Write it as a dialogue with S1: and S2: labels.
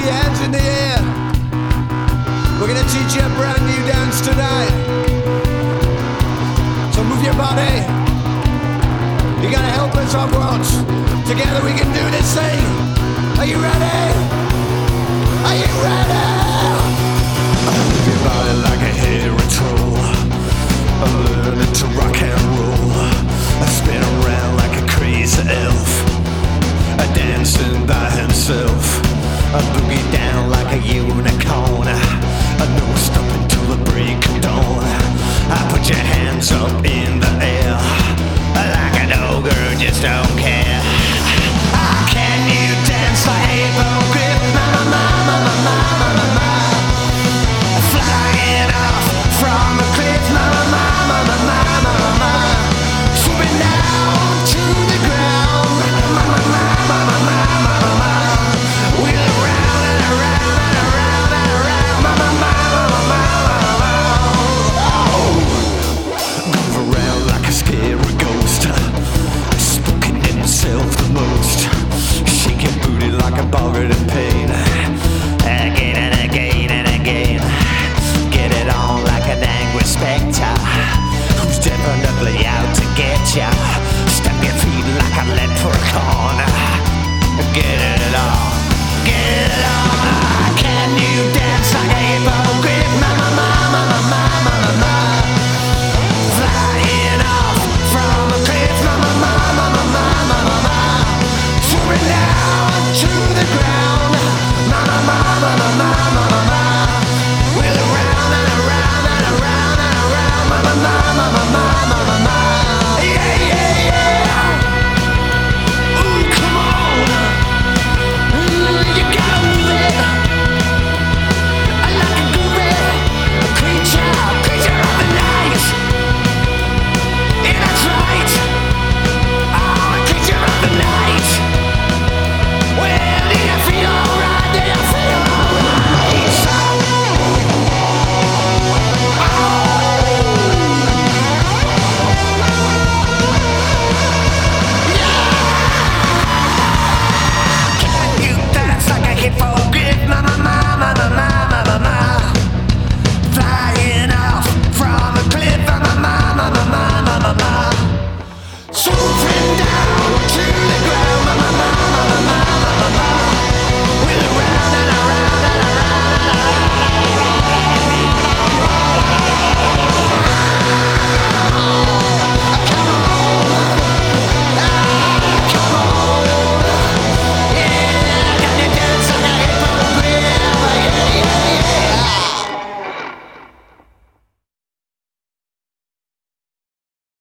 S1: your hands in the air. We're gonna teach you a brand new dance tonight. So move your body. You gotta help us on once. Together we can do this thing. Are you ready? Are you ready?
S2: Move your body like a hairy troll. Learning to rock and roll. Spin around like a crazy elf. Dancing by himself. Boogie down like a unicorn. No stopping till the break of dawn. Put your hands up in the air. Like an ogre, just don't care.